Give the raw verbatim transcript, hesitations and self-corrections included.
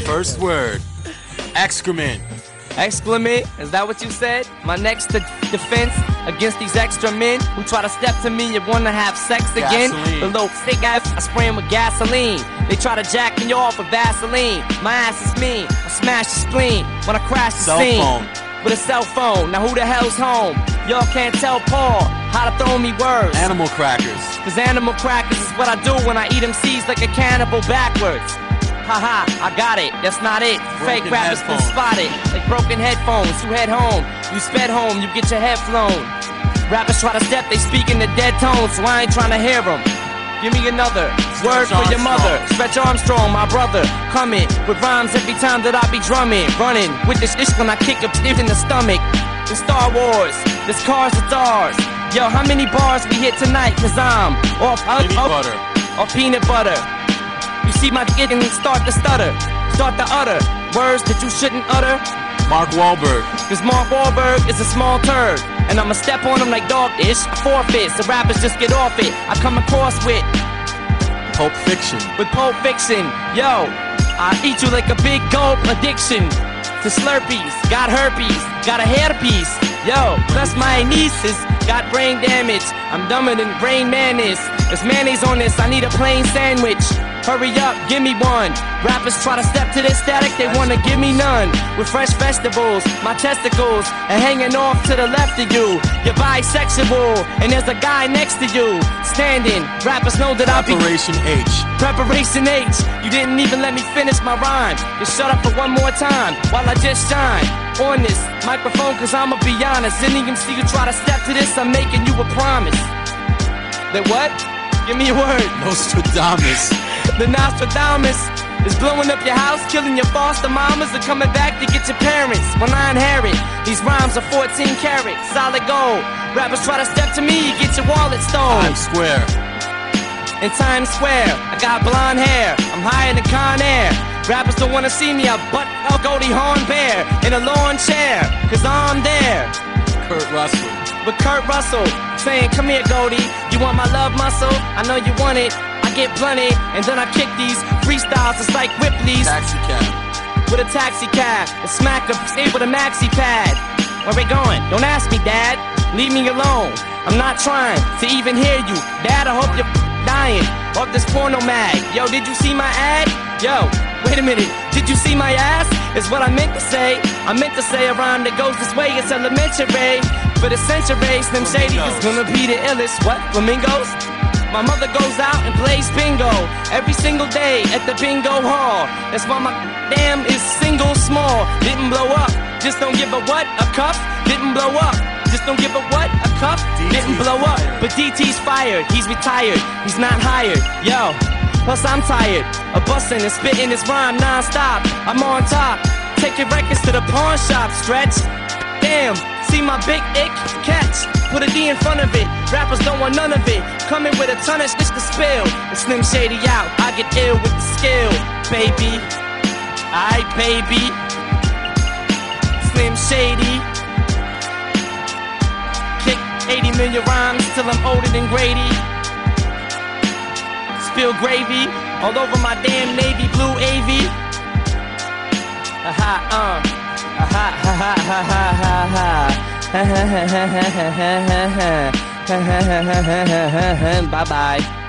First word. Excrement. Excrement? Is that what you said? My next de- defense against these extra men who try to step to me and wanna have sex again. Gasoline. The little thick ass, I spray 'em with gasoline. They try to jack me off with Vaseline. My ass is mean. I smash the spleen when I crash the Cell scene. phone. With a cell phone. Now who the hell's home? Y'all can't tell Paul how to throw me words. Animal crackers. Cause animal crackers is what I do when I eat them seeds like a cannibal backwards. Haha, I got it, that's not it. Fake Broken rappers been headphones. spotted. Like broken headphones, you head home. You sped home, you get your head flown. Rappers try to step, they speak in the dead tone, so I ain't trying to hear them. Give me another word for your mother. Stretch Armstrong, my brother. Coming with rhymes every time that I be drumming. Running with this ish when I kick a pit in the stomach. The Star Wars, this cars it's ours. Yo, how many bars we hit tonight? Cause I'm off, off, Peanut off, butter. off peanut butter. You see my kid and start to stutter. Start to utter words that you shouldn't utter. Mark Wahlberg. Cause Mark Wahlberg is a small turd. And I'ma step on him like dog-ish. Forfeit, so rappers just get off it. I come across with Pulp Fiction. with Pulp Fiction. Yo, I eat you like a big gulp addiction to Slurpees. Got herpes, got a hairpiece. Yo, plus my nieces got brain damage. I'm dumber than Rain Man is. There's mayonnaise on this, I need a plain sandwich. Hurry up, give me one. Rappers try to step to this static, they wanna give me none. With fresh vegetables, my testicles, and hanging off to the left of you. You're bisexual, and there's a guy next to you. Standing, rappers know that I'll be Operation H. Preparation H, you didn't even let me finish my rhyme. Just shut up for one more time while I just shine on this microphone, cause I'ma be honest. Any M C who try to step to this, I'm making you a promise. That what? Give me a word. Nostradamus. The Nostradamus is blowing up your house, killing your foster mamas, and coming back to get your parents. When I inherit, these rhymes are fourteen karat, solid gold. Rappers try to step to me, you get your wallet stolen. Times Square. In Times Square, I got blonde hair, I'm higher than Con Air. Rappers don't wanna see me, I butt a Goldie Hawn bear in a lawn chair, cause I'm there. Kurt Russell. With Kurt Russell, saying, come here Goldie, you want my love muscle? I know you want it, I get blunted, and then I kick these freestyles, it's like Ripley's. Taxi cab. With a taxi cab, and smack a stay with a maxi pad. Where we going? Don't ask me, Dad. Leave me alone. I'm not trying to even hear you. Dad, I hope you're dying off this porno mag. Yo, did you see my ad? Yo, wait a minute. Did you see my ass? Is what I meant to say. I meant to say a rhyme that goes this way. It's elementary. For the century, Slim Shady is gonna be the illest. What? Flamingos? My mother goes out and plays bingo every single day at the bingo hall. That's why my damn is single small. Didn't blow up, just don't give a what? A cuff? Didn't blow up, just don't give a what? A cuff? Didn't blow up, but D T's fired. He's retired, he's not hired. Yo, plus I'm tired of busting and spitting this rhyme non-stop. I'm on top, take your records to the pawn shop. Stretch, damn, see my big ick catch. Put a D in front of it, rappers don't want none of it. Coming with a ton of shit to spill. And Slim Shady out, I get ill with the skill, baby. Aight, baby. Slim Shady. Kick eighty million rhymes till I'm older than Grady. Spill gravy all over my damn navy blue A V. Aha, uh. Aha, ha ha ha ha ha ha. Bye bye.